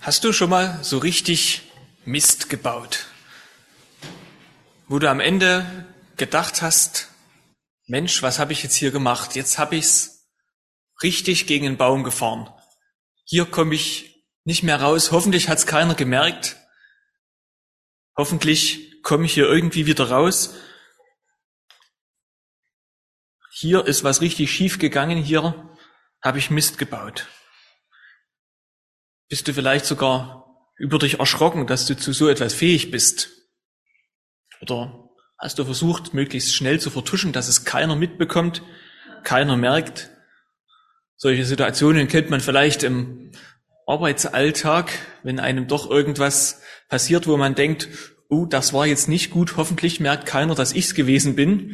Hast du schon mal so richtig Mist gebaut, wo du am Ende gedacht hast, Mensch, was habe ich jetzt hier gemacht? Jetzt habe ich's richtig gegen den Baum gefahren. Hier komme ich nicht mehr raus. Hoffentlich hat's keiner gemerkt. Hoffentlich komme ich hier irgendwie wieder raus. Hier ist was richtig schief gegangen. Hier habe ich Mist gebaut. Bist du vielleicht sogar über dich erschrocken, dass du zu so etwas fähig bist? Oder hast du versucht, möglichst schnell zu vertuschen, dass es keiner mitbekommt, keiner merkt? Solche Situationen kennt man vielleicht im Arbeitsalltag, wenn einem doch irgendwas passiert, wo man denkt, oh, das war jetzt nicht gut, hoffentlich merkt keiner, dass ich's gewesen bin.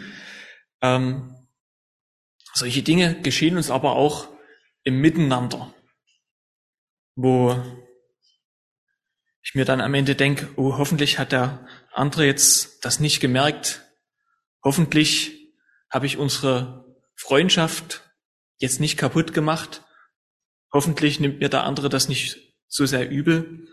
Solche Dinge geschehen uns aber auch im Miteinander, wo ich mir dann am Ende denke, oh, hoffentlich hat der andere jetzt das nicht gemerkt. Hoffentlich habe ich unsere Freundschaft jetzt nicht kaputt gemacht. Hoffentlich nimmt mir der andere das nicht so sehr übel.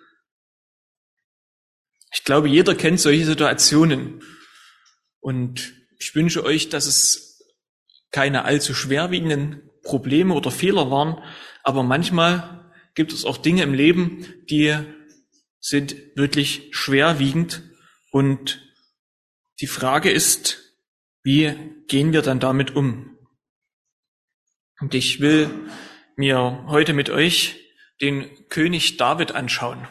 Ich glaube, jeder kennt solche Situationen. Und ich wünsche euch, dass es keine allzu schwerwiegenden Probleme oder Fehler waren. Aber manchmal gibt es auch Dinge im Leben, die sind wirklich schwerwiegend. Und die Frage ist, wie gehen wir dann damit um? Und ich will mir heute mit euch den König David anschauen,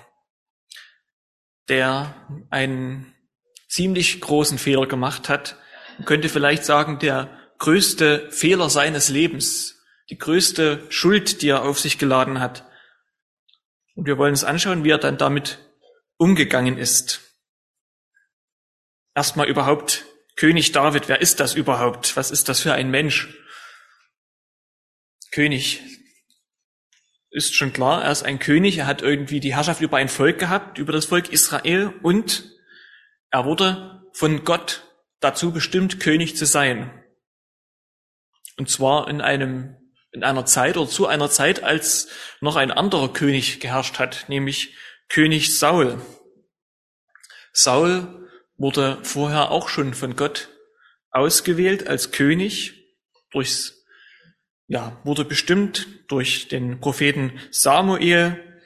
der einen ziemlich großen Fehler gemacht hat. Man könnte vielleicht sagen, der größte Fehler seines Lebens, die größte Schuld, die er auf sich geladen hat. Und wir wollen uns anschauen, wie er dann damit umgegangen ist. Erstmal überhaupt König David, wer ist das überhaupt? Was ist das für ein Mensch? König ist schon klar, er ist ein König, er hat irgendwie die Herrschaft über ein Volk gehabt, über das Volk Israel, und er wurde von Gott dazu bestimmt, König zu sein. Und zwar in einer Zeit oder zu einer Zeit, als noch ein anderer König geherrscht hat, nämlich König Saul. Saul wurde vorher auch schon von Gott ausgewählt als König, wurde bestimmt durch den Propheten Samuel.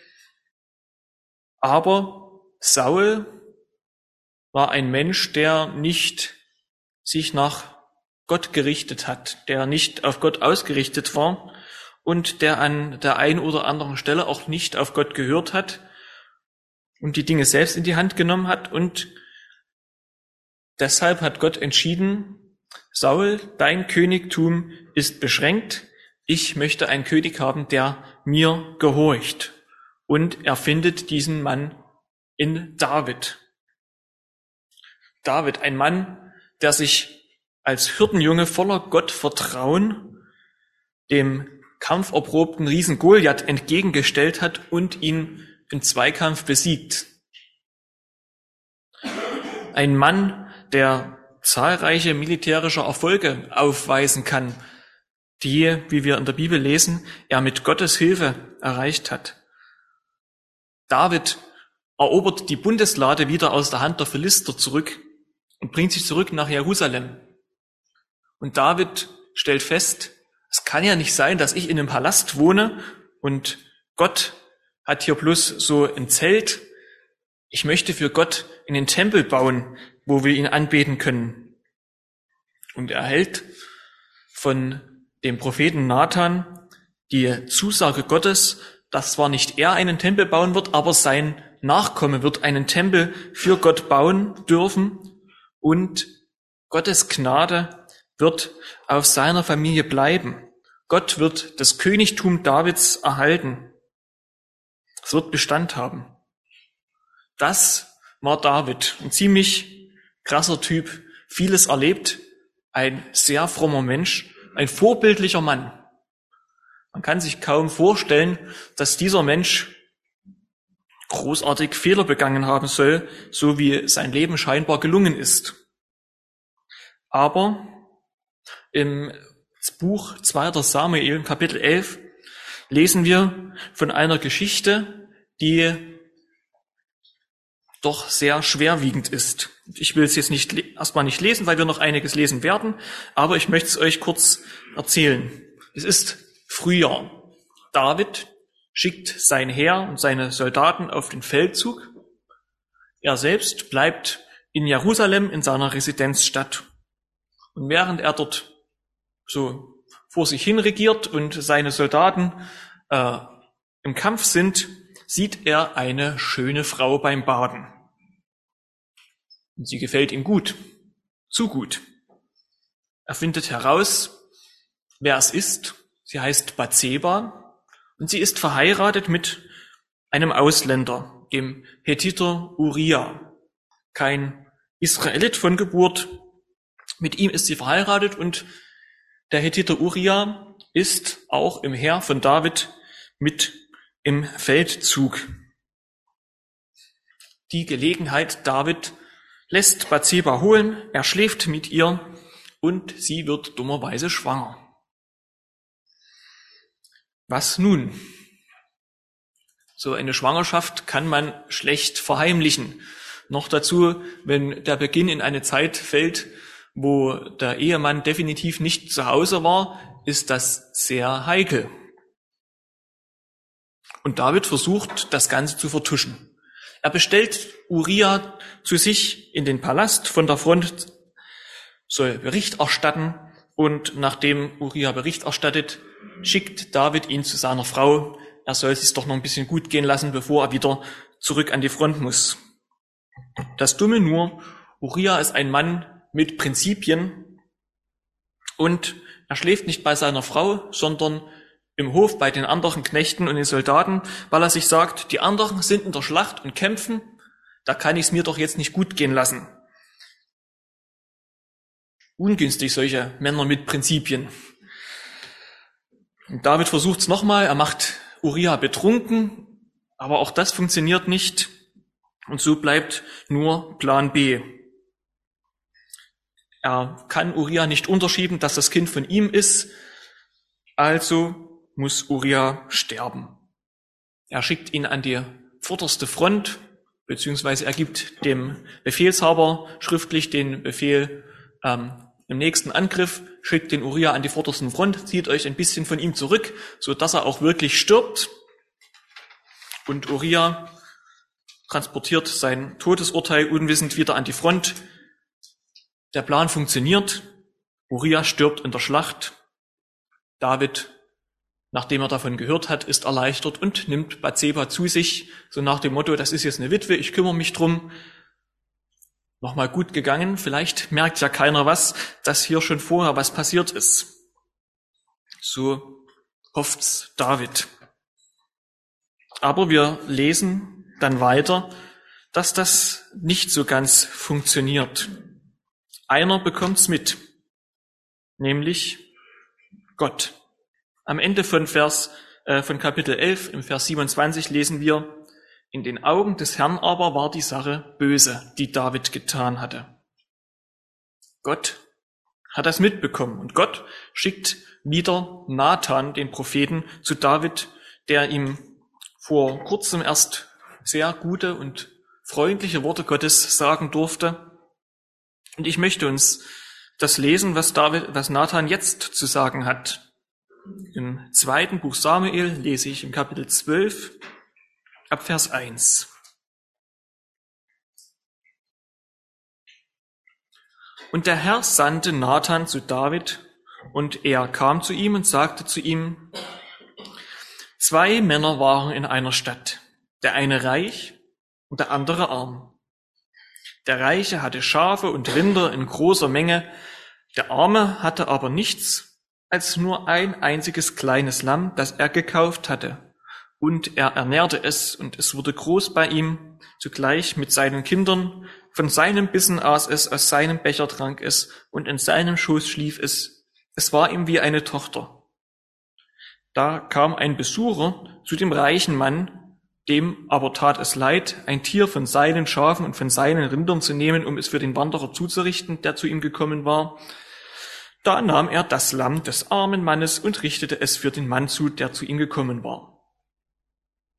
Aber Saul war ein Mensch, der nicht sich nach Gott gerichtet hat, der nicht auf Gott ausgerichtet war und der an der einen oder anderen Stelle auch nicht auf Gott gehört hat und die Dinge selbst in die Hand genommen hat. Und deshalb hat Gott entschieden, Saul, dein Königtum ist beschränkt. Ich möchte einen König haben, der mir gehorcht. Und er findet diesen Mann in David. David, ein Mann, der sich als Hirtenjunge voller Gottvertrauen dem kampferprobten Riesen Goliath entgegengestellt hat und ihn im Zweikampf besiegt. Ein Mann, der zahlreiche militärische Erfolge aufweisen kann, die, wie wir in der Bibel lesen, er mit Gottes Hilfe erreicht hat. David erobert die Bundeslade wieder aus der Hand der Philister zurück und bringt sie zurück nach Jerusalem. Und David stellt fest, es kann ja nicht sein, dass ich in einem Palast wohne und Gott hat hier bloß so ein Zelt. Ich möchte für Gott einen Tempel bauen, wo wir ihn anbeten können. Und er erhält von dem Propheten Nathan die Zusage Gottes, dass zwar nicht er einen Tempel bauen wird, aber sein Nachkomme wird einen Tempel für Gott bauen dürfen, und Gottes Gnade wird auf seiner Familie bleiben. Gott wird das Königtum Davids erhalten. Es wird Bestand haben. Das war David, ein ziemlich krasser Typ, vieles erlebt, ein sehr frommer Mensch, ein vorbildlicher Mann. Man kann sich kaum vorstellen, dass dieser Mensch großartig Fehler begangen haben soll, so wie sein Leben scheinbar gelungen ist. Aber im Buch 2. Samuel, Kapitel 11, lesen wir von einer Geschichte, die doch sehr schwerwiegend ist. Ich will es jetzt erstmal nicht lesen, weil wir noch einiges lesen werden, aber ich möchte es euch kurz erzählen. Es ist Frühjahr. David schickt sein Heer und seine Soldaten auf den Feldzug. Er selbst bleibt in Jerusalem in seiner Residenzstadt. Und während er dort so vor sich hin regiert und seine Soldaten im Kampf sind, sieht er eine schöne Frau beim Baden. Und sie gefällt ihm gut, zu gut. Er findet heraus, wer es ist. Sie heißt Bathseba und sie ist verheiratet mit einem Ausländer, dem Hethiter Uria. Kein Israelit von Geburt. Mit ihm ist sie verheiratet und der Hethiter Uria ist auch im Heer von David mit im Feldzug. Die Gelegenheit, David lässt Bathseba holen, er schläft mit ihr und sie wird dummerweise schwanger. Was nun? So eine Schwangerschaft kann man schlecht verheimlichen. Noch dazu, wenn der Beginn in eine Zeit fällt, wo der Ehemann definitiv nicht zu Hause war, ist das sehr heikel. Und David versucht, das Ganze zu vertuschen. Er bestellt Uria zu sich in den Palast von der Front, soll Bericht erstatten und nachdem Uria Bericht erstattet, schickt David ihn zu seiner Frau. Er soll es sich doch noch ein bisschen gut gehen lassen, bevor er wieder zurück an die Front muss. Das Dumme nur, Uria ist ein Mann mit Prinzipien und er schläft nicht bei seiner Frau, sondern im Hof bei den anderen Knechten und den Soldaten, weil er sich sagt, die anderen sind in der Schlacht und kämpfen, da kann ich es mir doch jetzt nicht gut gehen lassen. Ungünstig, solche Männer mit Prinzipien. Und David versucht es nochmal, er macht Uria betrunken, aber auch das funktioniert nicht und so bleibt nur Plan B. Er kann Uria nicht unterschieben, dass das Kind von ihm ist, also muss Uria sterben. Er schickt ihn an die vorderste Front, beziehungsweise er gibt dem Befehlshaber schriftlich den Befehl, im nächsten Angriff schickt den Uria an die vordersten Front, zieht euch ein bisschen von ihm zurück, so dass er auch wirklich stirbt. Und Uria transportiert sein Todesurteil unwissend wieder an die Front. Der Plan funktioniert. Uria stirbt in der Schlacht. David, nachdem er davon gehört hat, ist erleichtert und nimmt Bathseba zu sich, so nach dem Motto, das ist jetzt eine Witwe, ich kümmere mich drum. Nochmal gut gegangen, vielleicht merkt ja keiner was, dass hier schon vorher was passiert ist. So hofft's David. Aber wir lesen dann weiter, dass das nicht so ganz funktioniert. Einer bekommt's mit, nämlich Gott. Am Ende von Kapitel 11, im Vers 27 lesen wir, in den Augen des Herrn aber war die Sache böse, die David getan hatte. Gott hat das mitbekommen und Gott schickt wieder Nathan, den Propheten, zu David, der ihm vor kurzem erst sehr gute und freundliche Worte Gottes sagen durfte. Und ich möchte uns das lesen, was Nathan jetzt zu sagen hat. Im 2. Buch Samuel lese ich im Kapitel 12, ab Vers 1. Und der Herr sandte Nathan zu David, und er kam zu ihm und sagte zu ihm, 2 Männer waren in einer Stadt, der eine reich und der andere arm. Der Reiche hatte Schafe und Rinder in großer Menge, der Arme hatte aber nichts als nur ein einziges kleines Lamm, das er gekauft hatte. Und er ernährte es, und es wurde groß bei ihm, zugleich mit seinen Kindern. Von seinem Bissen aß es, aus seinem Becher trank es, und in seinem Schoß schlief es. Es war ihm wie eine Tochter. Da kam ein Besucher zu dem reichen Mann, dem aber tat es leid, ein Tier von seinen Schafen und von seinen Rindern zu nehmen, um es für den Wanderer zuzurichten, der zu ihm gekommen war. Da nahm er das Lamm des armen Mannes und richtete es für den Mann zu, der zu ihm gekommen war.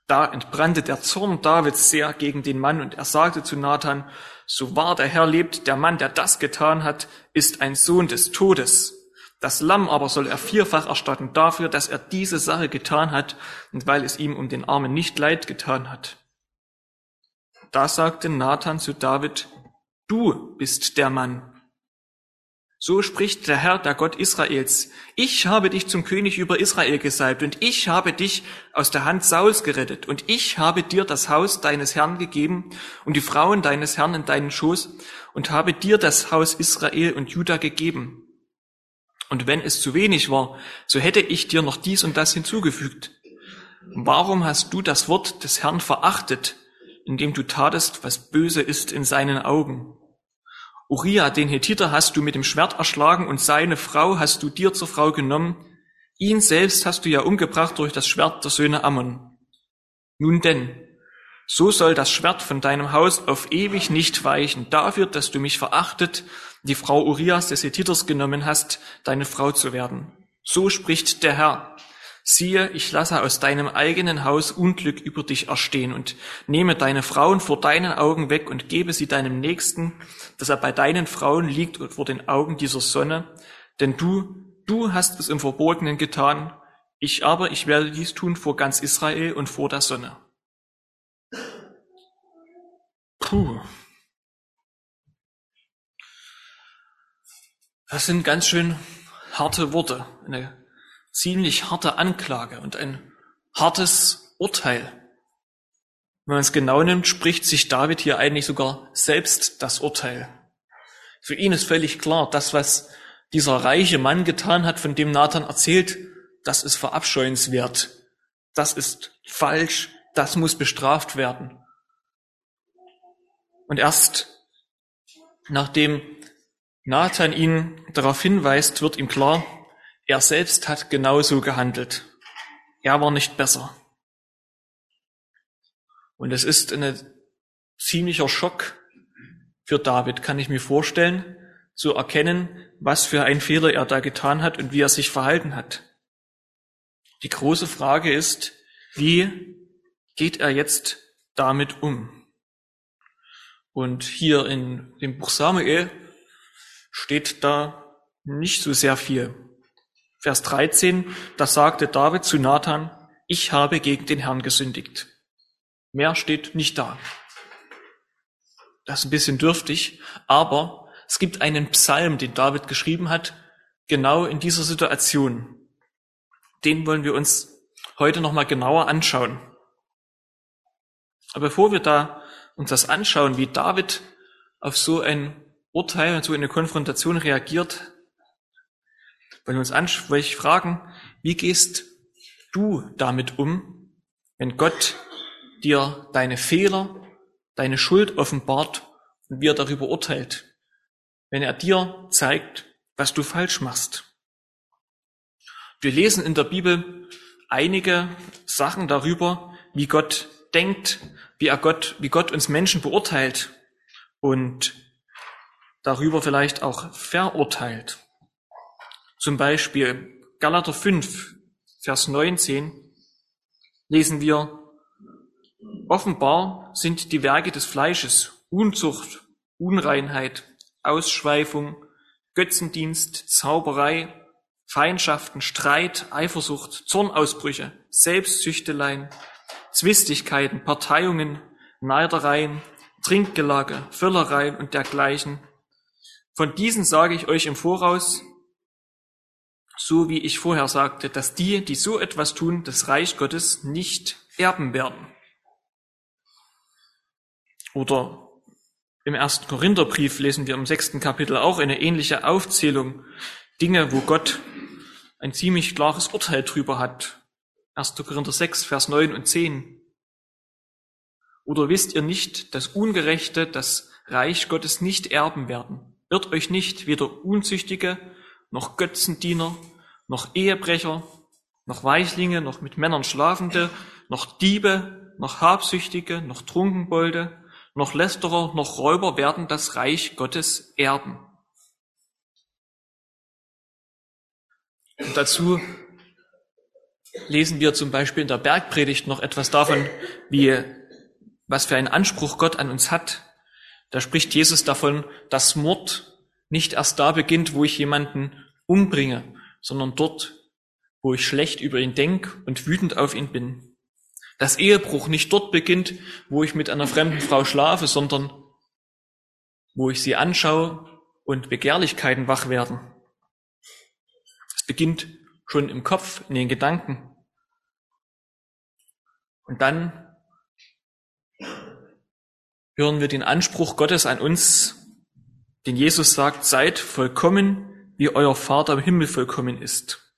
Da entbrannte der Zorn Davids sehr gegen den Mann, und er sagte zu Nathan: So wahr der Herr lebt, der Mann, der das getan hat, ist ein Sohn des Todes. Das Lamm aber soll er vierfach erstatten dafür, dass er diese Sache getan hat und weil es ihm um den Armen nicht leid getan hat. Da sagte Nathan zu David: Du bist der Mann. So spricht der Herr, der Gott Israels: Ich habe dich zum König über Israel gesalbt, und ich habe dich aus der Hand Sauls gerettet, und ich habe dir das Haus deines Herrn gegeben und die Frauen deines Herrn in deinen Schoß und habe dir das Haus Israel und Juda gegeben. Und wenn es zu wenig war, so hätte ich dir noch dies und das hinzugefügt. Warum hast du das Wort des Herrn verachtet, indem du tatest, was böse ist in seinen Augen? Uriah, den Hethiter, hast du mit dem Schwert erschlagen und seine Frau hast du dir zur Frau genommen. Ihn selbst hast du ja umgebracht durch das Schwert der Söhne Ammon. Nun denn, so soll das Schwert von deinem Haus auf ewig nicht weichen, dafür, dass du mich verachtet, die Frau Urias des Hethiters genommen hast, deine Frau zu werden. So spricht der Herr: Siehe, ich lasse aus deinem eigenen Haus Unglück über dich erstehen und nehme deine Frauen vor deinen Augen weg und gebe sie deinem Nächsten, dass er bei deinen Frauen liegt und vor den Augen dieser Sonne. Denn du hast es im Verborgenen getan, ich werde dies tun vor ganz Israel und vor der Sonne. Puh. Das sind ganz schön harte Worte, eine ziemlich harte Anklage und ein hartes Urteil. Wenn man es genau nimmt, spricht sich David hier eigentlich sogar selbst das Urteil. Für ihn ist völlig klar, das, was dieser reiche Mann getan hat, von dem Nathan erzählt, das ist verabscheuenswert, das ist falsch, das muss bestraft werden. Und erst nachdem Nathan ihn darauf hinweist, wird ihm klar, er selbst hat genauso gehandelt. Er war nicht besser. Und es ist ein ziemlicher Schock für David, kann ich mir vorstellen, zu erkennen, was für einen Fehler er da getan hat und wie er sich verhalten hat. Die große Frage ist, wie geht er jetzt damit um? Und hier in dem Buch Samuel steht da nicht so sehr viel. Vers 13, da sagte David zu Nathan: Ich habe gegen den Herrn gesündigt. Mehr steht nicht da. Das ist ein bisschen dürftig, aber es gibt einen Psalm, den David geschrieben hat, genau in dieser Situation. Den wollen wir uns heute nochmal genauer anschauen. Aber bevor wir da uns das anschauen, wie David auf so ein Urteil und so eine Konfrontation reagiert, wollen wir euch fragen, wie gehst du damit um, wenn Gott dir deine Fehler, deine Schuld offenbart und wie er darüber urteilt, wenn er dir zeigt, was du falsch machst? Wir lesen in der Bibel einige Sachen darüber, wie Gott denkt, wie Gott uns Menschen beurteilt und darüber vielleicht auch verurteilt. Zum Beispiel Galater 5, Vers 19 lesen wir: Offenbar sind die Werke des Fleisches Unzucht, Unreinheit, Ausschweifung, Götzendienst, Zauberei, Feindschaften, Streit, Eifersucht, Zornausbrüche, Selbstsüchteleien, Zwistigkeiten, Parteiungen, Neidereien, Trinkgelage, Völlereien und dergleichen. Von diesen sage ich euch im Voraus, so wie ich vorher sagte, dass die so etwas tun, das Reich Gottes nicht erben werden. Oder im 1. Korintherbrief lesen wir im 6. Kapitel auch eine ähnliche Aufzählung. Dinge, wo Gott ein ziemlich klares Urteil drüber hat. 1. Korinther 6, Vers 9 und 10. Oder wisst ihr nicht, dass Ungerechte das Reich Gottes nicht erben werden? Irrt euch nicht, weder Unzüchtige, noch Götzendiener, noch Ehebrecher, noch Weichlinge, noch mit Männern Schlafende, noch Diebe, noch Habsüchtige, noch Trunkenbolde, noch Lästerer, noch Räuber werden das Reich Gottes erben. Und dazu lesen wir zum Beispiel in der Bergpredigt noch etwas davon, was für einen Anspruch Gott an uns hat. Da spricht Jesus davon, dass Mord nicht erst da beginnt, wo ich jemanden umbringe, sondern dort, wo ich schlecht über ihn denke und wütend auf ihn bin. Dass Ehebruch nicht dort beginnt, wo ich mit einer fremden Frau schlafe, sondern wo ich sie anschaue und Begehrlichkeiten wach werden. Es beginnt schon im Kopf, in den Gedanken. Und dann hören wir den Anspruch Gottes an uns, den Jesus sagt, seid vollkommen, wie euer Vater im Himmel vollkommen ist.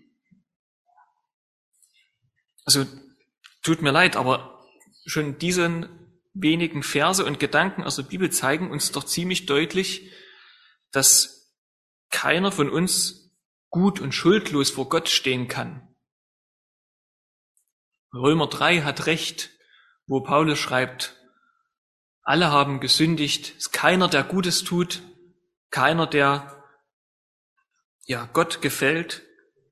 Also, tut mir leid, aber schon diese wenigen Verse und Gedanken aus der Bibel zeigen uns doch ziemlich deutlich, dass keiner von uns gut und schuldlos vor Gott stehen kann. Römer 3 hat recht, wo Paulus schreibt, alle haben gesündigt, es ist keiner, der Gutes tut, keiner, der Gott gefällt.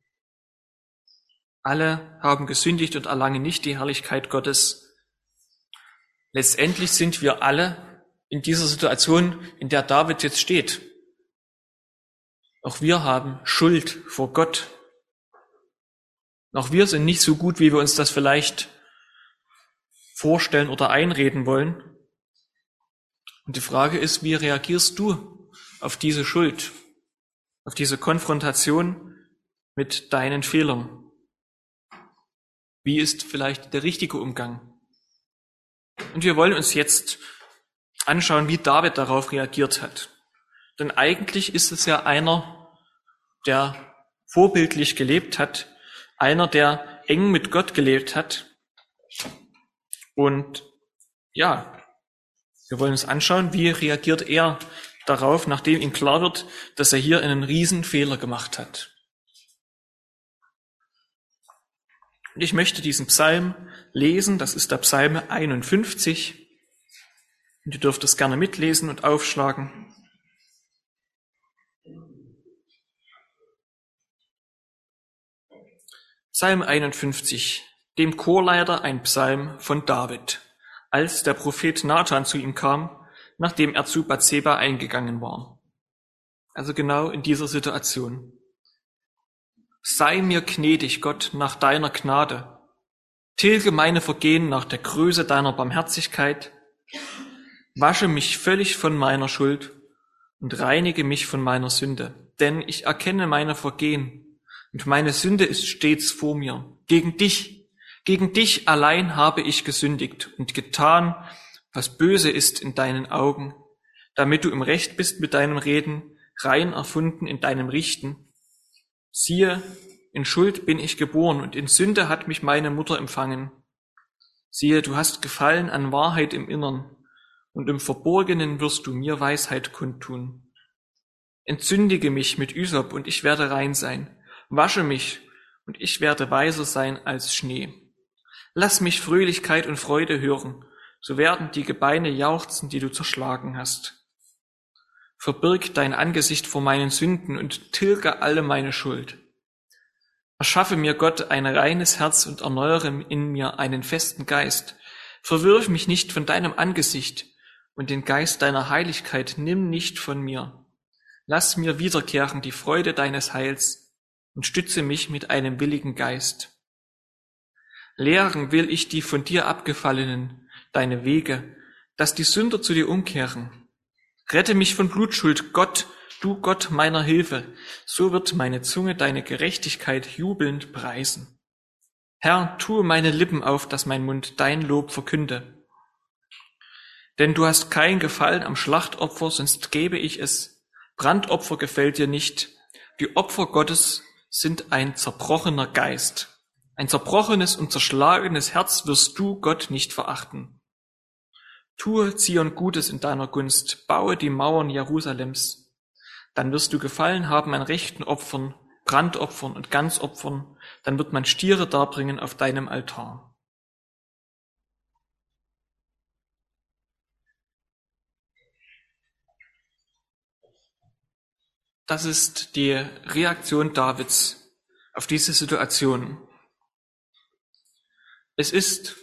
Alle haben gesündigt und erlangen nicht die Herrlichkeit Gottes. Letztendlich sind wir alle in dieser Situation, in der David jetzt steht. Auch wir haben Schuld vor Gott. Auch wir sind nicht so gut, wie wir uns das vielleicht vorstellen oder einreden wollen. Und die Frage ist, wie reagierst du auf diese Schuld, auf diese Konfrontation mit deinen Fehlern? Wie ist vielleicht der richtige Umgang? Und wir wollen uns jetzt anschauen, wie David darauf reagiert hat. Denn eigentlich ist es ja einer, der vorbildlich gelebt hat, einer, der eng mit Gott gelebt hat. Und wir wollen uns anschauen, wie reagiert er darauf, nachdem ihm klar wird, dass er hier einen Riesenfehler gemacht hat. Und ich möchte diesen Psalm lesen, das ist der Psalm 51. Und ihr dürft es gerne mitlesen und aufschlagen. Psalm 51, dem Chorleiter ein Psalm von David, als der Prophet Nathan zu ihm kam, nachdem er zu Bathseba eingegangen war. Also genau in dieser Situation. Sei mir gnädig, Gott, nach deiner Gnade. Tilge meine Vergehen nach der Größe deiner Barmherzigkeit. Wasche mich völlig von meiner Schuld und reinige mich von meiner Sünde. Denn ich erkenne meine Vergehen und meine Sünde ist stets vor mir. Gegen dich allein habe ich gesündigt und getan, was böse ist in deinen Augen, damit du im Recht bist mit deinem Reden, rein erfunden in deinem Richten. Siehe, in Schuld bin ich geboren und in Sünde hat mich meine Mutter empfangen. Siehe, du hast Gefallen an Wahrheit im Innern und im Verborgenen wirst du mir Weisheit kundtun. Entzündige mich mit Ysop und ich werde rein sein. Wasche mich und ich werde weißer sein als Schnee. Lass mich Fröhlichkeit und Freude hören, so werden die Gebeine jauchzen, die du zerschlagen hast. Verbirg dein Angesicht vor meinen Sünden und tilge alle meine Schuld. Erschaffe mir, Gott, ein reines Herz und erneuere in mir einen festen Geist. Verwirf mich nicht von deinem Angesicht und den Geist deiner Heiligkeit nimm nicht von mir. Lass mir wiederkehren die Freude deines Heils und stütze mich mit einem willigen Geist. Lehren will ich die von dir abgefallenen, deine Wege, dass die Sünder zu dir umkehren. Rette mich von Blutschuld, Gott, du Gott meiner Hilfe, so wird meine Zunge deine Gerechtigkeit jubelnd preisen. Herr, tue meine Lippen auf, dass mein Mund dein Lob verkünde. Denn du hast kein Gefallen am Schlachtopfer, sonst gebe ich es. Brandopfer gefällt dir nicht. Die Opfer Gottes sind ein zerbrochener Geist. Ein zerbrochenes und zerschlagenes Herz wirst du, Gott, nicht verachten. Tue Zion Gutes in deiner Gunst, baue die Mauern Jerusalems. Dann wirst du Gefallen haben an rechten Opfern, Brandopfern und Ganzopfern, dann wird man Stiere darbringen auf deinem Altar. Das ist die Reaktion Davids auf diese Situation. Es ist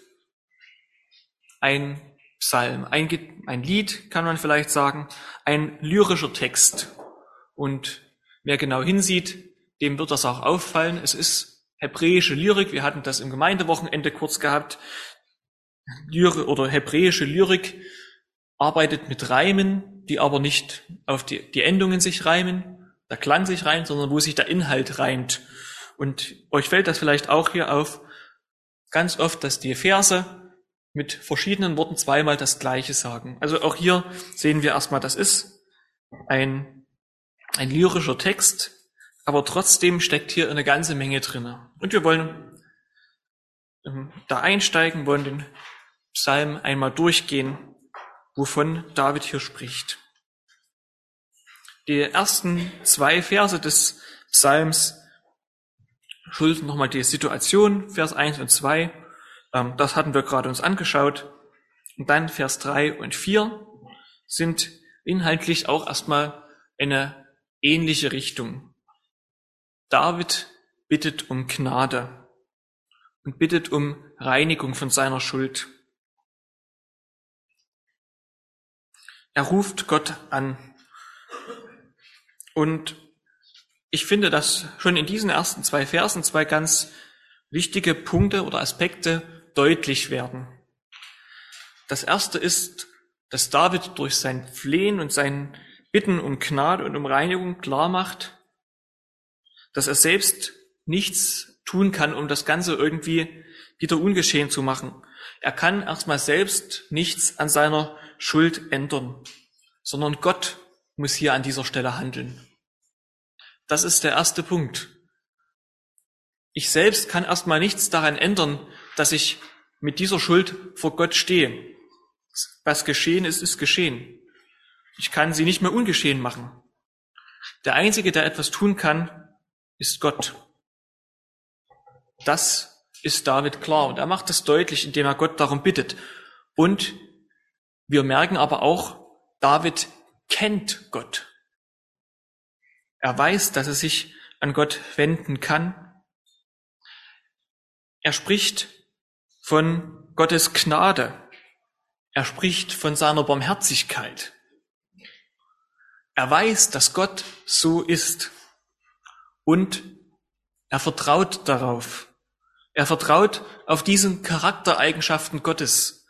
ein Psalm, ein Lied, kann man vielleicht sagen, ein lyrischer Text. Und wer genau hinsieht, dem wird das auch auffallen. Es ist hebräische Lyrik. Wir hatten das im Gemeindewochenende kurz gehabt. Hebräische Lyrik arbeitet mit Reimen, die aber nicht auf die Endungen sich reimen, der Klang sich reimt, sondern wo sich der Inhalt reimt. Und euch fällt das vielleicht auch hier auf, ganz oft, dass die Verse mit verschiedenen Worten zweimal das Gleiche sagen. Also auch hier sehen wir erstmal, das ist ein lyrischer Text, aber trotzdem steckt hier eine ganze Menge drinne. Und wir wollen da einsteigen, wollen den Psalm einmal durchgehen, wovon David hier spricht. Die ersten 2 Verse des Psalms schildern nochmal die Situation, Vers 1 und 2. Das hatten wir gerade uns angeschaut. Und dann Vers 3 und 4 sind inhaltlich auch erstmal eine ähnliche Richtung. David bittet um Gnade und bittet um Reinigung von seiner Schuld. Er ruft Gott an. Und ich finde, dass schon in diesen ersten 2 Versen 2 ganz wichtige Punkte oder Aspekte deutlich werden. Das erste ist, dass David durch sein Flehen und sein Bitten um Gnade und um Reinigung klar macht, dass er selbst nichts tun kann, um das Ganze irgendwie wieder ungeschehen zu machen. Er kann erstmal selbst nichts an seiner Schuld ändern, sondern Gott muss hier an dieser Stelle handeln. Das ist der erste Punkt. Ich selbst kann erstmal nichts daran ändern, dass ich mit dieser Schuld vor Gott stehe. Was geschehen ist, ist geschehen. Ich kann sie nicht mehr ungeschehen machen. Der Einzige, der etwas tun kann, ist Gott. Das ist David klar. Und er macht das deutlich, indem er Gott darum bittet. Und wir merken aber auch, David kennt Gott. Er weiß, dass er sich an Gott wenden kann. Er spricht von Gottes Gnade. Er spricht von seiner Barmherzigkeit. Er weiß, dass Gott so ist. Und er vertraut darauf. Er vertraut auf diesen Charaktereigenschaften Gottes.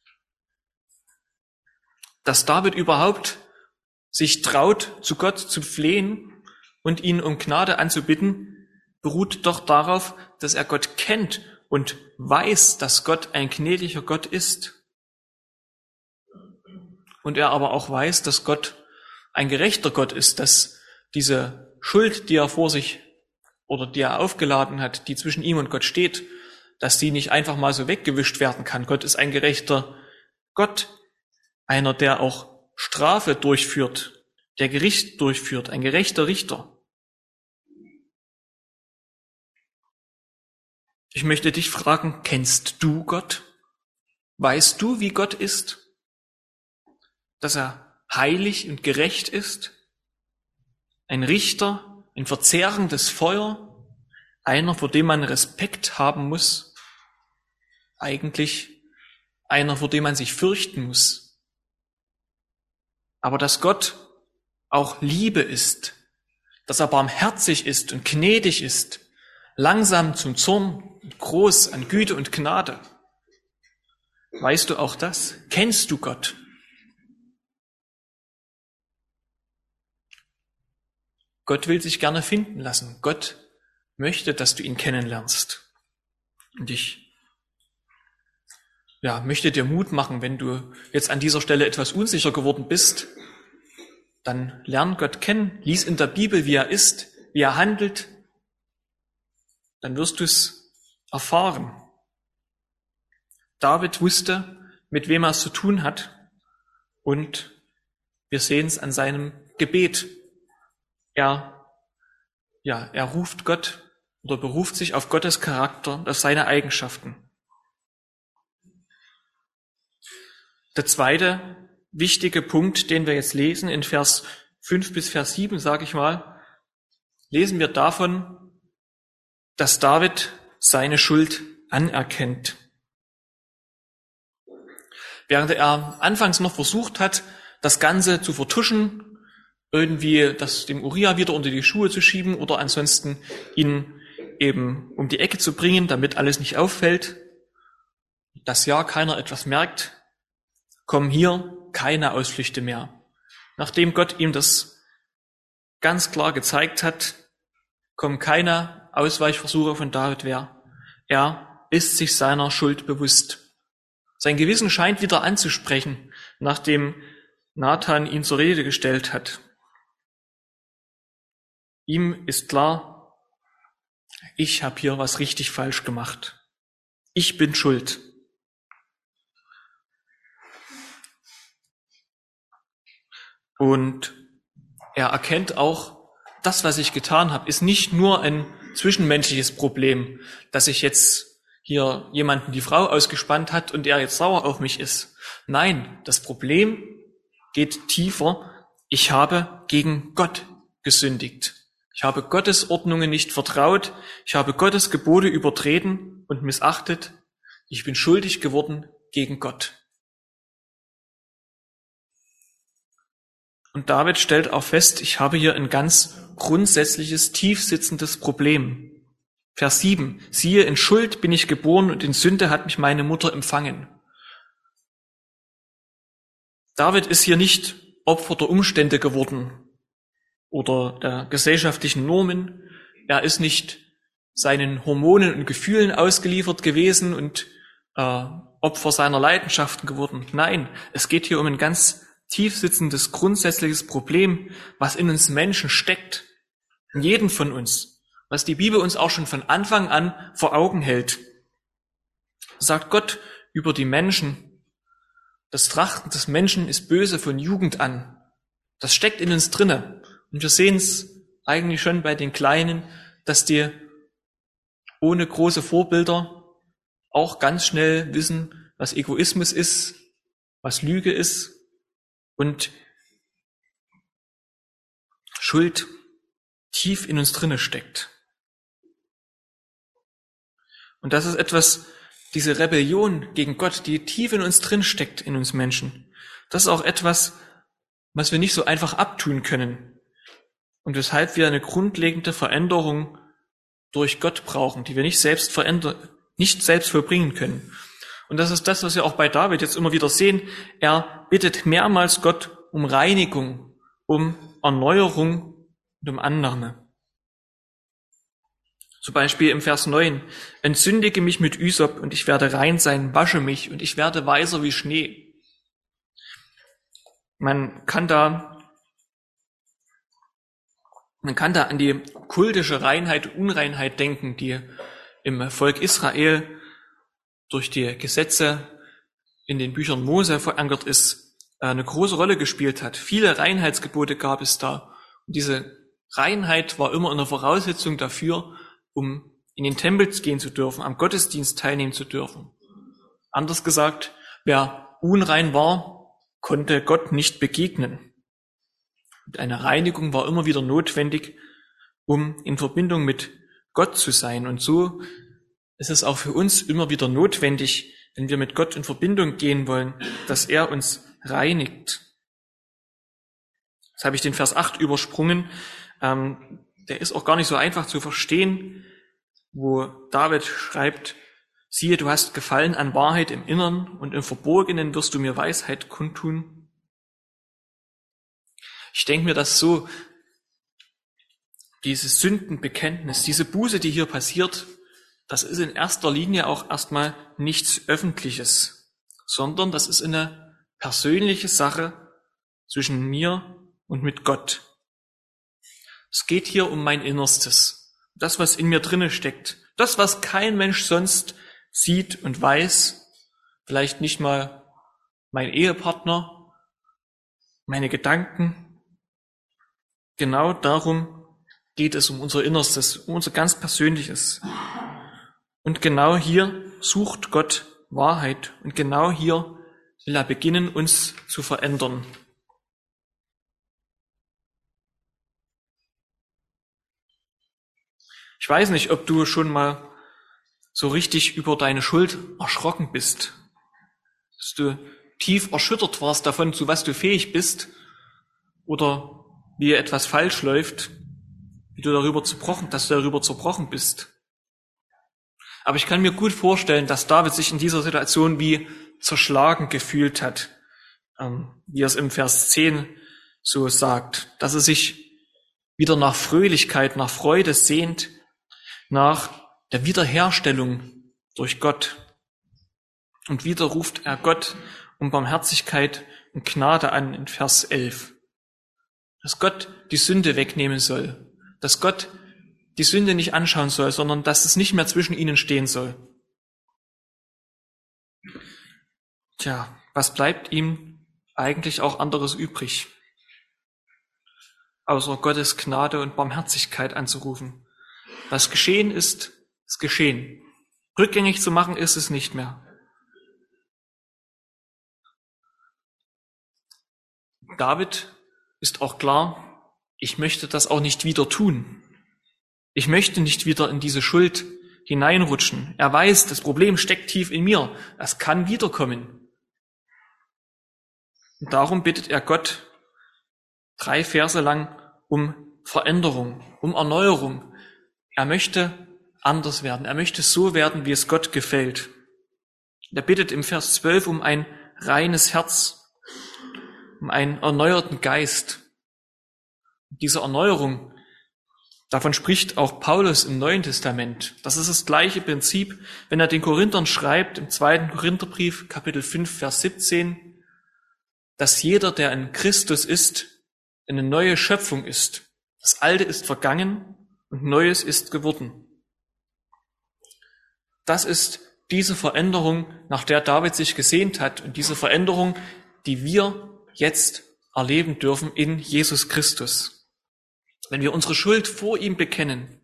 Dass David überhaupt sich traut, zu Gott zu flehen und ihn um Gnade anzubitten, beruht doch darauf, dass er Gott kennt und weiß, dass Gott ein gnädiger Gott ist. Und er aber auch weiß, dass Gott ein gerechter Gott ist, dass diese Schuld, die er vor sich oder die er aufgeladen hat, die zwischen ihm und Gott steht, dass die nicht einfach mal so weggewischt werden kann. Gott ist ein gerechter Gott, einer, der auch Strafe durchführt, der Gericht durchführt, ein gerechter Richter. Ich möchte dich fragen, kennst du Gott? Weißt du, wie Gott ist? Dass er heilig und gerecht ist? Ein Richter, ein verzehrendes Feuer? Einer, vor dem man Respekt haben muss? Eigentlich einer, vor dem man sich fürchten muss. Aber dass Gott auch Liebe ist, dass er barmherzig ist und gnädig ist, langsam zum Zorn und groß an Güte und Gnade. Weißt du auch das? Kennst du Gott? Gott will sich gerne finden lassen. Gott möchte, dass du ihn kennenlernst. Und ich möchte dir Mut machen, wenn du jetzt an dieser Stelle etwas unsicher geworden bist, dann lern Gott kennen, lies in der Bibel, wie er ist, wie er handelt, dann wirst du es erfahren. David wusste, mit wem er es zu tun hat, und wir sehen es an seinem Gebet. Er ruft Gott oder beruft sich auf Gottes Charakter, auf seine Eigenschaften. Der zweite wichtige Punkt, den wir jetzt lesen, in Vers 5 bis Vers 7, sage ich mal, lesen wir davon, dass David seine Schuld anerkennt. Während er anfangs noch versucht hat, das Ganze zu vertuschen, irgendwie das dem Uria wieder unter die Schuhe zu schieben oder ansonsten ihn eben um die Ecke zu bringen, damit alles nicht auffällt, dass ja keiner etwas merkt, kommen hier keine Ausflüchte mehr. Nachdem Gott ihm das ganz klar gezeigt hat, kommen keine Ausweichversuche von David mehr. Er ist sich seiner Schuld bewusst. Sein Gewissen scheint wieder anzusprechen, nachdem Nathan ihn zur Rede gestellt hat. Ihm ist klar, ich habe hier was richtig falsch gemacht. Ich bin schuld. Und er erkennt auch, das, was ich getan habe, ist nicht nur ein zwischenmenschliches Problem, dass ich jetzt hier jemanden die Frau ausgespannt hat und er jetzt sauer auf mich ist. Nein, das Problem geht tiefer. Ich habe gegen Gott gesündigt. Ich habe Gottes Ordnungen nicht vertraut. Ich habe Gottes Gebote übertreten und missachtet. Ich bin schuldig geworden gegen Gott. Und David stellt auch fest, ich habe hier ein ganz grundsätzliches, tiefsitzendes Problem. Vers 7. Siehe, in Schuld bin ich geboren und in Sünde hat mich meine Mutter empfangen. David ist hier nicht Opfer der Umstände geworden oder der gesellschaftlichen Normen. Er ist nicht seinen Hormonen und Gefühlen ausgeliefert gewesen und Opfer seiner Leidenschaften geworden. Nein, es geht hier um ein ganz tiefsitzendes, grundsätzliches Problem, was in uns Menschen steckt, in jedem von uns, was die Bibel uns auch schon von Anfang an vor Augen hält. Sagt Gott über die Menschen, das Trachten des Menschen ist böse von Jugend an. Das steckt in uns drinne. Und wir sehen es eigentlich schon bei den Kleinen, dass die ohne große Vorbilder auch ganz schnell wissen, was Egoismus ist, was Lüge ist und Schuld tief in uns drinne steckt. Und das ist etwas, diese Rebellion gegen Gott, die tief in uns drin steckt, in uns Menschen. Das ist auch etwas, was wir nicht so einfach abtun können und weshalb wir eine grundlegende Veränderung durch Gott brauchen, die wir nicht selbst vollbringen können. Und das ist das, was wir auch bei David jetzt immer wieder sehen. Er bittet mehrmals Gott um Reinigung, um Erneuerung und um Annahme. Zum Beispiel im Vers 9. Entsündige mich mit Ysop und ich werde rein sein, wasche mich und ich werde weißer wie Schnee. Man kann da an die kultische Reinheit und Unreinheit denken, die im Volk Israel durch die Gesetze in den Büchern Mose verankert ist, eine große Rolle gespielt hat. Viele Reinheitsgebote gab es da. Und diese Reinheit war immer eine Voraussetzung dafür, um in den Tempel gehen zu dürfen, am Gottesdienst teilnehmen zu dürfen. Anders gesagt, wer unrein war, konnte Gott nicht begegnen. Und eine Reinigung war immer wieder notwendig, um in Verbindung mit Gott zu sein. Und so ist es auch für uns immer wieder notwendig, wenn wir mit Gott in Verbindung gehen wollen, dass er uns reinigt. Jetzt habe ich den Vers 8 übersprungen. Der ist auch gar nicht so einfach zu verstehen, wo David schreibt, siehe, du hast Gefallen an Wahrheit im Innern und im Verborgenen wirst du mir Weisheit kundtun. Ich denke mir das so, dieses Sündenbekenntnis, diese Buße, die hier passiert, das ist in erster Linie auch erstmal nichts Öffentliches, sondern das ist eine persönliche Sache zwischen mir und mit Gott. Es geht hier um mein Innerstes, das, was in mir drinne steckt, das, was kein Mensch sonst sieht und weiß, vielleicht nicht mal mein Ehepartner, meine Gedanken. Genau darum geht es um unser Innerstes, um unser ganz Persönliches. Und genau hier sucht Gott Wahrheit und genau hier will er beginnen, uns zu verändern. Ich weiß nicht, ob du schon mal so richtig über deine Schuld erschrocken bist. Dass du tief erschüttert warst davon, zu was du fähig bist, oder wie etwas falsch läuft, dass du darüber zerbrochen bist. Aber ich kann mir gut vorstellen, dass David sich in dieser Situation wie zerschlagen gefühlt hat, wie er es im Vers 10 so sagt, dass er sich wieder nach Fröhlichkeit, nach Freude sehnt, nach der Wiederherstellung durch Gott. Und wieder ruft er Gott um Barmherzigkeit und Gnade an in Vers 11. Dass Gott die Sünde wegnehmen soll, dass Gott die Sünde nicht anschauen soll, sondern dass es nicht mehr zwischen ihnen stehen soll. Tja, was bleibt ihm eigentlich auch anderes übrig, außer Gottes Gnade und Barmherzigkeit anzurufen? Was geschehen ist, ist geschehen. Rückgängig zu machen ist es nicht mehr. David ist auch klar, ich möchte das auch nicht wieder tun. Ich möchte nicht wieder in diese Schuld hineinrutschen. Er weiß, das Problem steckt tief in mir. Es kann wiederkommen. Und darum bittet er Gott 3 Verse lang um Veränderung, um Erneuerung. Er möchte anders werden. Er möchte so werden, wie es Gott gefällt. Er bittet im Vers 12 um ein reines Herz, um einen erneuerten Geist. Diese Erneuerung, davon spricht auch Paulus im Neuen Testament. Das ist das gleiche Prinzip, wenn er den Korinthern schreibt, im 2. Korintherbrief, Kapitel 5, Vers 17, dass jeder, der in Christus ist, eine neue Schöpfung ist. Das Alte ist vergangen und Neues ist geworden. Das ist diese Veränderung, nach der David sich gesehnt hat, und diese Veränderung, die wir jetzt erleben dürfen in Jesus Christus. Wenn wir unsere Schuld vor ihm bekennen,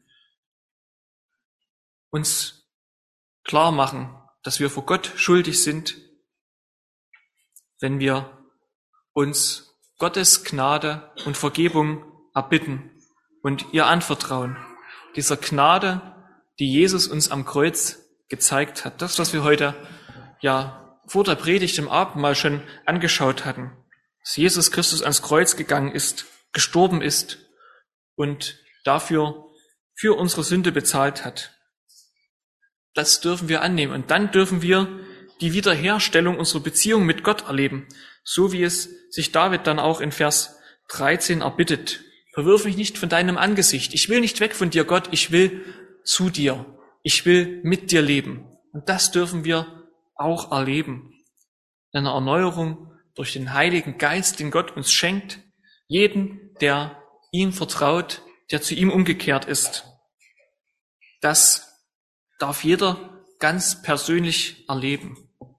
uns klar machen, dass wir vor Gott schuldig sind, wenn wir uns Gottes Gnade und Vergebung erbitten und ihr anvertrauen, dieser Gnade, die Jesus uns am Kreuz gezeigt hat, das, was wir heute ja vor der Predigt im Abendmahl schon angeschaut hatten, dass Jesus Christus ans Kreuz gegangen ist, gestorben ist und dafür für unsere Sünde bezahlt hat. Das dürfen wir annehmen, und dann dürfen wir die Wiederherstellung unserer Beziehung mit Gott erleben, so wie es sich David dann auch in Vers 13 erbittet. Verwirf mich nicht von deinem Angesicht. Ich will nicht weg von dir, Gott. Ich will zu dir. Ich will mit dir leben. Und das dürfen wir auch erleben. Eine Erneuerung durch den Heiligen Geist, den Gott uns schenkt. Jeden, der ihm vertraut, der zu ihm umgekehrt ist. Das darf jeder ganz persönlich erleben.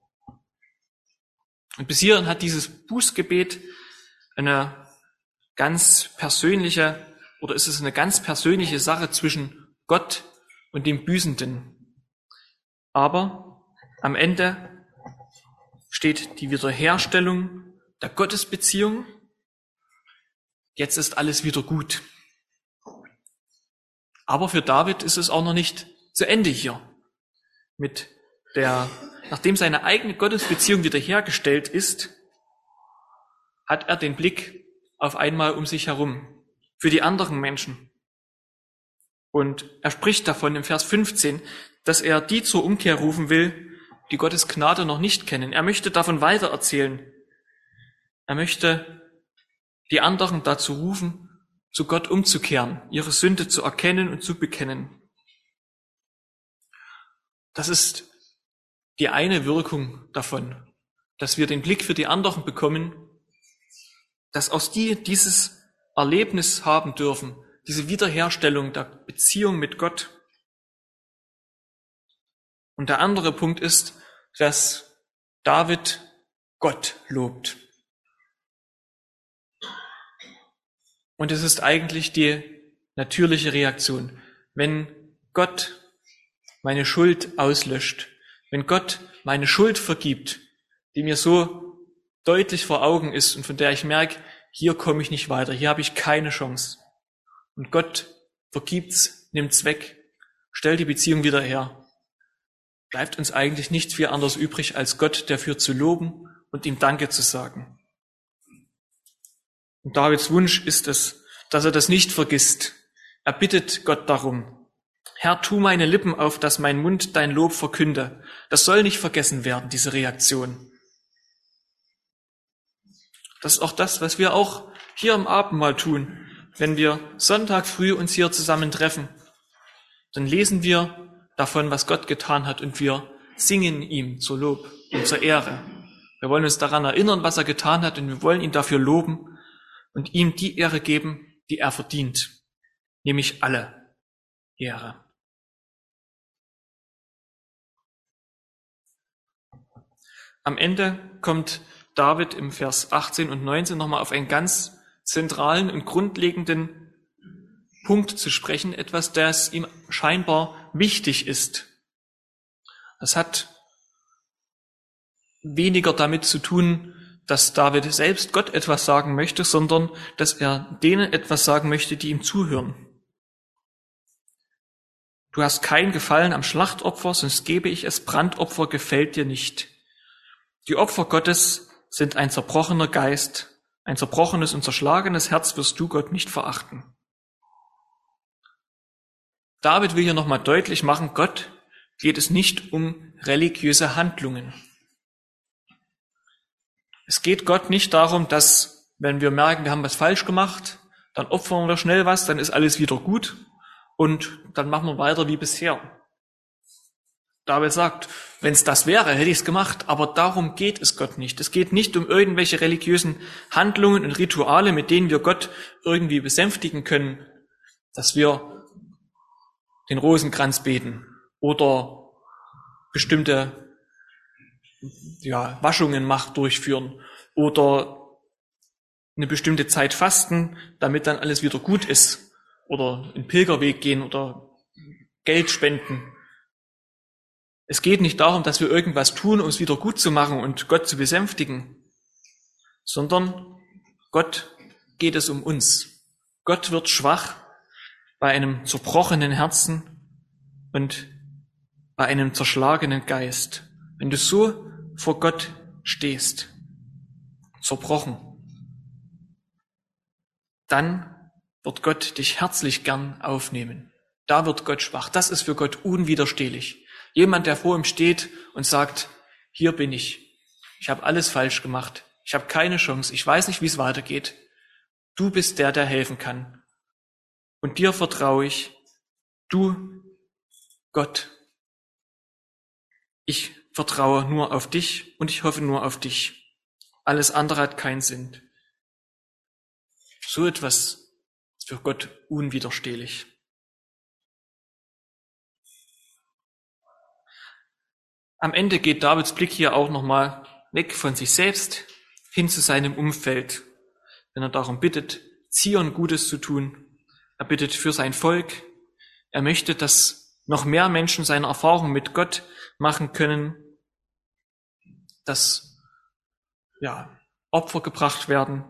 Und bis hierhin hat dieses Bußgebet eine ganz persönliche, oder ist es eine ganz persönliche Sache zwischen Gott und dem Büßenden. Aber am Ende steht die Wiederherstellung der Gottesbeziehung. Jetzt ist alles wieder gut. Aber für David ist es auch noch nicht zu Ende hier. Nachdem seine eigene Gottesbeziehung wiederhergestellt ist, hat er den Blick auf einmal um sich herum, für die anderen Menschen. Und er spricht davon im Vers 15, dass er die zur Umkehr rufen will, die Gottes Gnade noch nicht kennen. Er möchte davon weitererzählen. Er möchte die anderen dazu rufen, zu Gott umzukehren, ihre Sünde zu erkennen und zu bekennen. Das ist die eine Wirkung davon, dass wir den Blick für die anderen bekommen, dass auch dieses Erlebnis haben dürfen, diese Wiederherstellung der Beziehung mit Gott. Und der andere Punkt ist, dass David Gott lobt. Und es ist eigentlich die natürliche Reaktion. Wenn Gott meine Schuld auslöscht, wenn Gott meine Schuld vergibt, die mir so deutlich vor Augen ist und von der ich merke, hier komme ich nicht weiter, hier habe ich keine Chance. Und Gott vergibt's, nimmt's weg, stellt die Beziehung wieder her. Bleibt uns eigentlich nicht viel anderes übrig, als Gott dafür zu loben und ihm Danke zu sagen. Und Davids Wunsch ist es, dass er das nicht vergisst. Er bittet Gott darum: Herr, tu meine Lippen auf, dass mein Mund dein Lob verkünde. Das soll nicht vergessen werden, diese Reaktion. Das ist auch das, was wir auch hier im Abendmahl tun. Wenn wir Sonntag früh uns hier zusammentreffen, dann lesen wir davon, was Gott getan hat, und wir singen ihm zur Lob und zur Ehre. Wir wollen uns daran erinnern, was er getan hat, und wir wollen ihn dafür loben und ihm die Ehre geben, die er verdient, nämlich alle Ehre. Am Ende kommt David im Vers 18 und 19 nochmal auf einen ganz zentralen und grundlegenden Punkt zu sprechen, etwas, das ihm scheinbar wichtig ist. Das hat weniger damit zu tun, dass David selbst Gott etwas sagen möchte, sondern dass er denen etwas sagen möchte, die ihm zuhören. Du hast kein Gefallen am Schlachtopfer, sonst gebe ich es. Brandopfer gefällt dir nicht. Die Opfer Gottes sind ein zerbrochener Geist, ein zerbrochenes und zerschlagenes Herz wirst du Gott nicht verachten. David will hier nochmal deutlich machen, Gott geht es nicht um religiöse Handlungen. Es geht Gott nicht darum, dass, wenn wir merken, wir haben was falsch gemacht, dann opfern wir schnell was, dann ist alles wieder gut und dann machen wir weiter wie bisher. David sagt, wenn es das wäre, hätte ich es gemacht, aber darum geht es Gott nicht. Es geht nicht um irgendwelche religiösen Handlungen und Rituale, mit denen wir Gott irgendwie besänftigen können, dass wir den Rosenkranz beten oder bestimmte Waschungen durchführen oder eine bestimmte Zeit fasten, damit dann alles wieder gut ist, oder einen Pilgerweg gehen oder Geld spenden. Es geht nicht darum, dass wir irgendwas tun, um es wieder gut zu machen und Gott zu besänftigen, sondern Gott geht es um uns. Gott wird schwach bei einem zerbrochenen Herzen und bei einem zerschlagenen Geist. Wenn du so vor Gott stehst, zerbrochen, dann wird Gott dich herzlich gern aufnehmen. Da wird Gott schwach. Das ist für Gott unwiderstehlich. Jemand, der vor ihm steht und sagt, hier bin ich. Ich habe alles falsch gemacht. Ich habe keine Chance. Ich weiß nicht, wie es weitergeht. Du bist der, der helfen kann. Und dir vertraue ich. Du, Gott. Ich vertraue nur auf dich und ich hoffe nur auf dich. Alles andere hat keinen Sinn. So etwas ist für Gott unwiderstehlich. Am Ende geht Davids Blick hier auch nochmal weg von sich selbst hin zu seinem Umfeld, wenn er darum bittet, Zion Gutes zu tun. Er bittet für sein Volk. Er möchte, dass noch mehr Menschen seine Erfahrung mit Gott machen können, dass Opfer gebracht werden,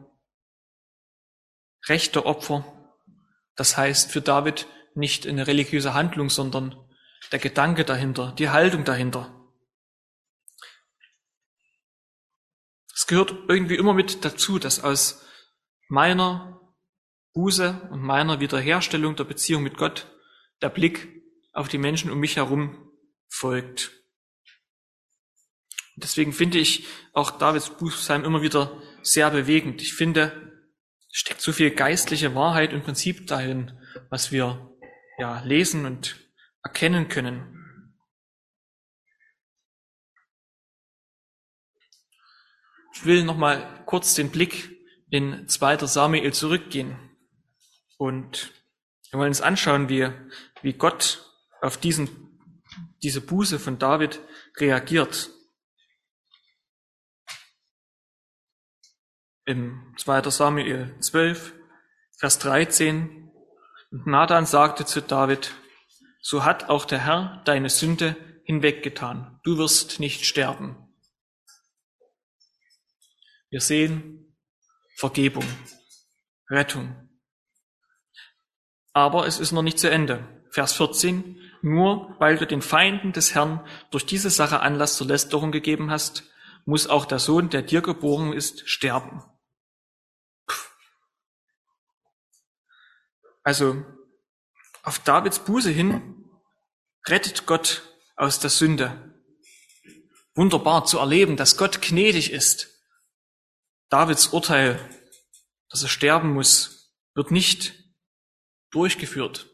rechte Opfer. Das heißt für David nicht eine religiöse Handlung, sondern der Gedanke dahinter, die Haltung dahinter. Es gehört irgendwie immer mit dazu, dass aus meiner Buße und meiner Wiederherstellung der Beziehung mit Gott der Blick auf die Menschen um mich herum folgt. Deswegen finde ich auch Davids Bußpsalm immer wieder sehr bewegend. Ich finde, es steckt so viel geistliche Wahrheit und Prinzip dahin, was wir lesen und erkennen können. Ich will noch mal kurz den Blick in 2. Samuel zurückgehen und wir wollen uns anschauen, wie Gott auf diese Buße von David reagiert. Im 2. Samuel 12, Vers 13, und Nathan sagte zu David, so hat auch der Herr deine Sünde hinweggetan. Du wirst nicht sterben. Wir sehen Vergebung, Rettung. Aber es ist noch nicht zu Ende. Vers 14, nur weil du den Feinden des Herrn durch diese Sache Anlass zur Lästerung gegeben hast, muss auch der Sohn, der dir geboren ist, sterben. Also auf Davids Buße hin rettet Gott aus der Sünde. Wunderbar zu erleben, dass Gott gnädig ist. Davids Urteil, dass er sterben muss, wird nicht durchgeführt.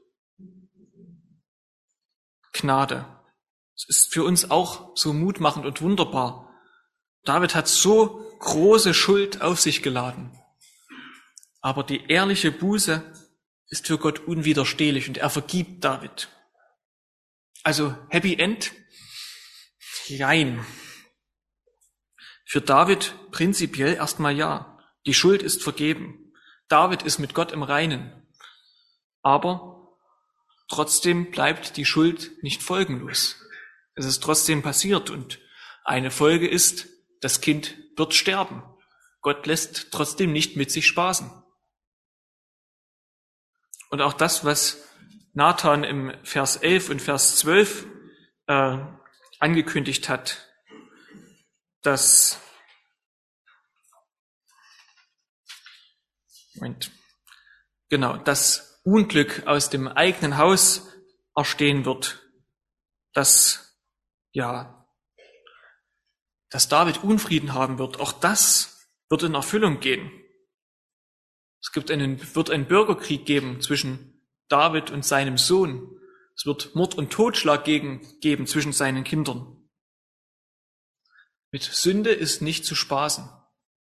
Gnade. Es ist für uns auch so mutmachend und wunderbar. David hat so große Schuld auf sich geladen. Aber die ehrliche Buße ist für Gott unwiderstehlich und er vergibt David. Also Happy End? Jein. Für David prinzipiell erstmal ja. Die Schuld ist vergeben. David ist mit Gott im Reinen. Aber trotzdem bleibt die Schuld nicht folgenlos. Es ist trotzdem passiert und eine Folge ist, das Kind wird sterben. Gott lässt trotzdem nicht mit sich spaßen. Und auch das, was Nathan im Vers 11 und Vers 12 angekündigt hat, dass das Unglück aus dem eigenen Haus erstehen wird, dass David Unfrieden haben wird, auch das wird in Erfüllung gehen. Es wird einen Bürgerkrieg geben zwischen David und seinem Sohn. Es wird Mord und Totschlag geben zwischen seinen Kindern. Mit Sünde ist nicht zu spaßen.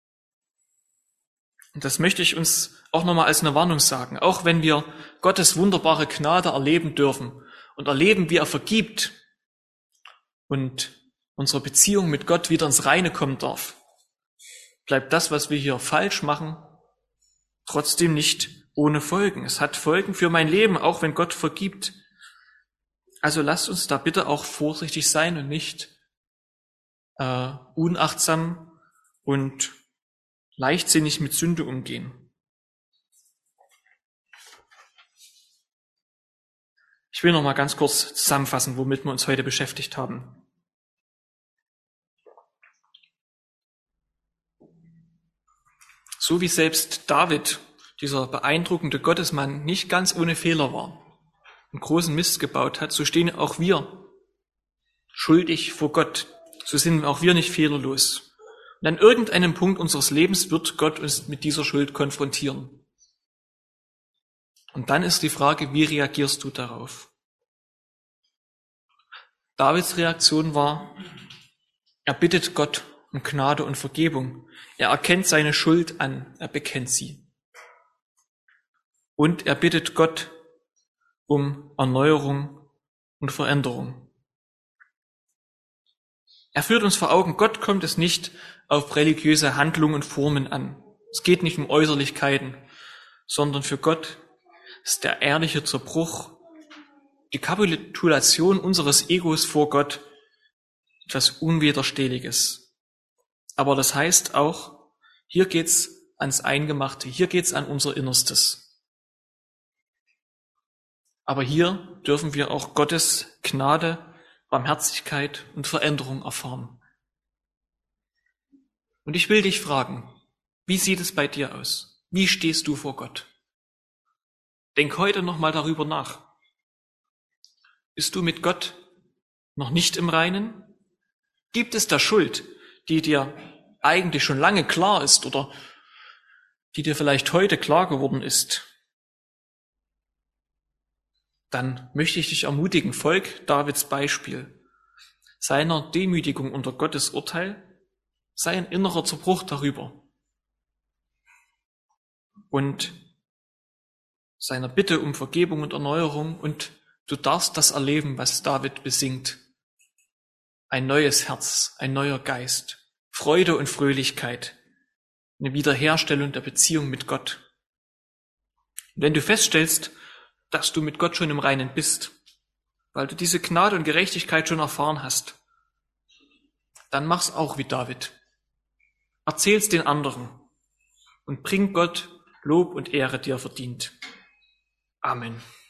Und das möchte ich uns auch nochmal als eine Warnung sagen. Auch wenn wir Gottes wunderbare Gnade erleben dürfen und erleben, wie er vergibt und unsere Beziehung mit Gott wieder ins Reine kommen darf, bleibt das, was wir hier falsch machen, trotzdem nicht ohne Folgen. Es hat Folgen für mein Leben, auch wenn Gott vergibt. Also lasst uns da bitte auch vorsichtig sein und nicht unachtsam und leichtsinnig mit Sünde umgehen. Ich will noch mal ganz kurz zusammenfassen, womit wir uns heute beschäftigt haben. So wie selbst David, dieser beeindruckende Gottesmann, nicht ganz ohne Fehler war und großen Mist gebaut hat, so stehen auch wir schuldig vor Gott. So sind auch wir nicht fehlerlos. Und an irgendeinem Punkt unseres Lebens wird Gott uns mit dieser Schuld konfrontieren. Und dann ist die Frage, wie reagierst du darauf? Davids Reaktion war, er bittet Gott um Gnade und Vergebung. Er erkennt seine Schuld an, er bekennt sie. Und er bittet Gott um Erneuerung und Veränderung. Er führt uns vor Augen, Gott kommt es nicht auf religiöse Handlungen und Formen an. Es geht nicht um Äußerlichkeiten, sondern für Gott ist der ehrliche Zerbruch, die Kapitulation unseres Egos vor Gott etwas Unwiderstehliches. Aber das heißt auch, hier geht's ans Eingemachte, hier geht's an unser Innerstes. Aber hier dürfen wir auch Gottes Gnade, Barmherzigkeit und Veränderung erfahren. Und ich will dich fragen, wie sieht es bei dir aus? Wie stehst du vor Gott? Denk heute nochmal darüber nach. Bist du mit Gott noch nicht im Reinen? Gibt es da Schuld, die dir eigentlich schon lange klar ist oder die dir vielleicht heute klar geworden ist? Dann möchte ich dich ermutigen, folg Davids Beispiel, seiner Demütigung unter Gottes Urteil, sei ein innerer Zerbruch darüber und seiner Bitte um Vergebung und Erneuerung, und du darfst das erleben, was David besingt. Ein neues Herz, ein neuer Geist, Freude und Fröhlichkeit, eine Wiederherstellung der Beziehung mit Gott. Und wenn du feststellst, dass du mit Gott schon im Reinen bist, weil du diese Gnade und Gerechtigkeit schon erfahren hast, dann mach's auch wie David. Erzähl's den anderen und bring Gott Lob und Ehre, die er verdient. Amen.